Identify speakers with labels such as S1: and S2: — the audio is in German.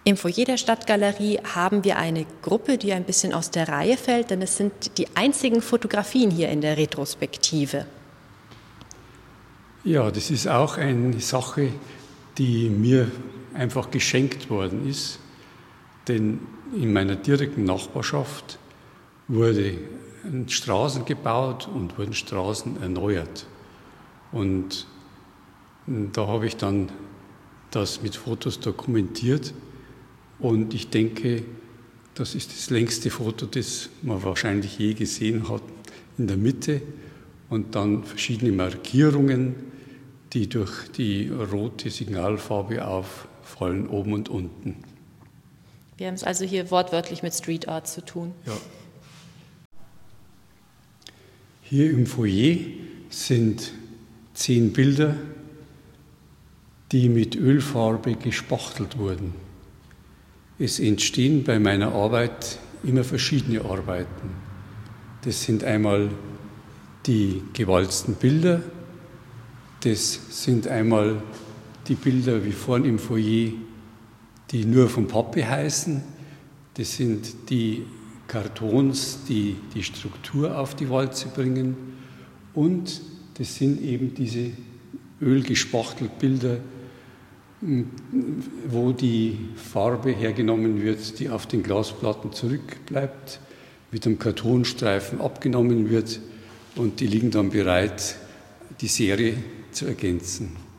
S1: Im Foyer der Stadtgalerie haben wir eine Gruppe, die ein bisschen aus der Reihe fällt, denn es sind die einzigen Fotografien hier in der Retrospektive.
S2: Ja, das ist auch eine Sache, die mir einfach geschenkt worden ist, denn in meiner direkten Nachbarschaft wurden Straßen gebaut und wurden Straßen erneuert. Und da habe ich dann das mit Fotos dokumentiert. Und ich denke, das ist das längste Foto, das man wahrscheinlich je gesehen hat, in der Mitte. Und dann verschiedene Markierungen, die durch die rote Signalfarbe auffallen, oben und unten.
S1: Wir haben es also hier wortwörtlich mit Street Art zu tun.
S2: Ja. Hier im Foyer sind 10 Bilder, die mit Ölfarbe gespachtelt wurden. Es entstehen bei meiner Arbeit immer verschiedene Arbeiten. Das sind einmal die gewalzten Bilder, das sind einmal die Bilder wie vorn im Foyer, die nur von Pappe heißen. Das sind die Kartons, die die Struktur auf die Walze bringen. Und das sind eben diese ölgespachtelt Bilder, wo die Farbe hergenommen wird, die auf den Glasplatten zurückbleibt, mit einem Kartonstreifen abgenommen wird und die liegen dann bereit, die Serie zu ergänzen.